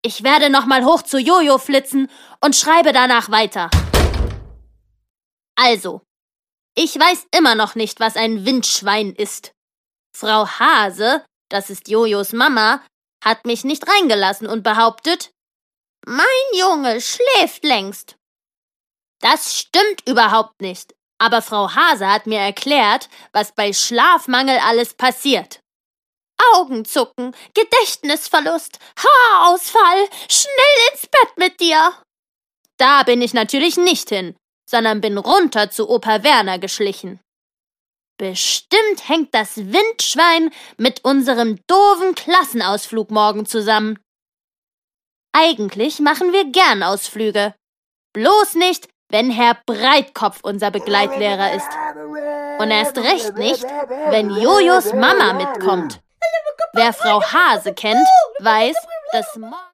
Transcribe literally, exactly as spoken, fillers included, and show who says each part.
Speaker 1: Ich werde nochmal hoch zu Jojo flitzen und schreibe danach weiter. Also, ich weiß immer noch nicht, was ein Windschwein ist. Frau Hase, das ist Jojos Mama, hat mich nicht reingelassen und behauptet, mein Junge schläft längst. Das stimmt überhaupt nicht, aber Frau Hase hat mir erklärt, was bei Schlafmangel alles passiert. Augenzucken, Gedächtnisverlust, Haarausfall, schnell ins Bett mit dir. Da bin ich natürlich nicht hin, sondern bin runter zu Opa Werner geschlichen. Bestimmt hängt das Windschwein mit unserem doofen Klassenausflug morgen zusammen. Eigentlich machen wir gern Ausflüge. Bloß nicht, wenn Herr Breitkopf unser Begleitlehrer ist. Und erst recht nicht, wenn Jojos Mama mitkommt. Wer Frau Hase kennt, weiß, dass morgen